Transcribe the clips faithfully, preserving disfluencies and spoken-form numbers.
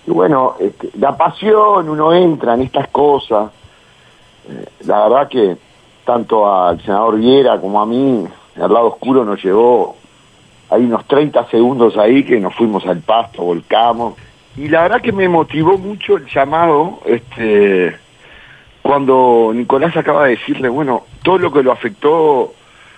y bueno, este, la pasión, uno entra en estas cosas. Eh, la verdad que tanto al senador Viera como a mí, el lado oscuro nos llevó, hay unos treinta segundos ahí que nos fuimos al pasto, volcamos, y la verdad que me motivó mucho el llamado, este, cuando Nicolás acaba de decirle, bueno, todo lo que lo afectó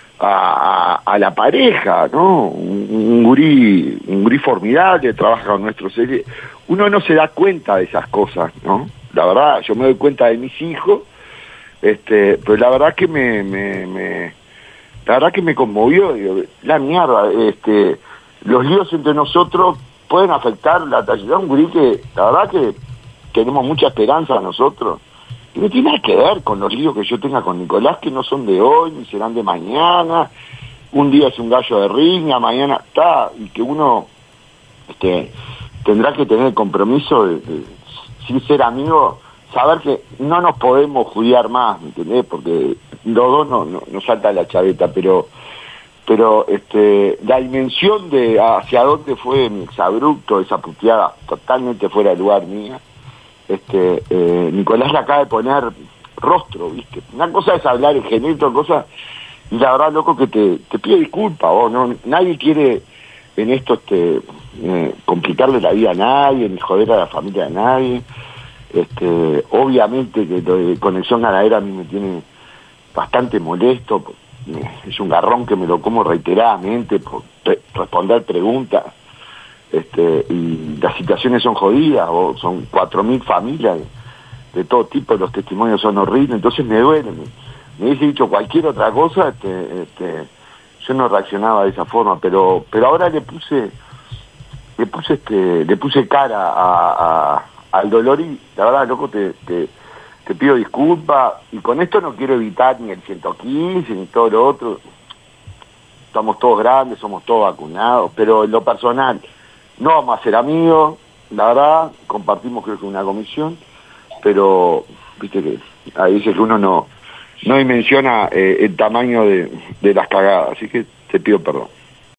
a, a, a la pareja, ¿no? Un, un gurí, un gurí formidable, trabaja con nuestros seres, uno no se da cuenta de esas cosas, ¿no? La verdad, yo me doy cuenta de mis hijos, este, pero la verdad que me, me, me la verdad que me conmovió, digo, la mierda, este, los líos entre nosotros pueden afectar la trayectoria de un gurí que, la verdad que tenemos mucha esperanza nosotros, y no tiene nada que ver con los líos que yo tenga con Nicolás, que no son de hoy, ni serán de mañana, un día es un gallo de riña, mañana está, y que uno este, tendrá que tener el compromiso de, de, sin ser amigo, saber que no nos podemos judiar más, ¿me entendés? Porque los dos no, no, nos salta la chaveta, pero pero este la dimensión de hacia dónde fue mi exabrupto, esa puteada totalmente fuera de lugar mía, este eh, Nicolás le acaba de poner rostro, ¿viste? Una cosa es hablar en genérico, otra cosa, y la verdad, loco, que te, te pido disculpas, vos, no, nadie quiere en esto este eh, complicarle la vida a nadie, ni joder a la familia de nadie. Este, obviamente que lo de Conexión Ganadera a mí me tiene bastante molesto, es un garrón que me lo como reiteradamente por pre responder preguntas, este, y las situaciones son jodidas, o son cuatro mil familias de, de todo tipo, los testimonios son horribles, entonces me duele, me, me hubiese dicho cualquier otra cosa, este, este, yo no reaccionaba de esa forma, pero pero ahora le puse le puse este le puse cara a, a al dolor y la verdad, loco, te, te, te pido disculpas, y con esto no quiero evitar ni el ciento quince ni todo lo otro, estamos todos grandes, somos todos vacunados, pero en lo personal no vamos a ser amigos, la verdad, compartimos creo que una comisión, pero viste que ahí dice que uno no, no dimensiona eh, el tamaño de, de las cagadas, así que te pido perdón.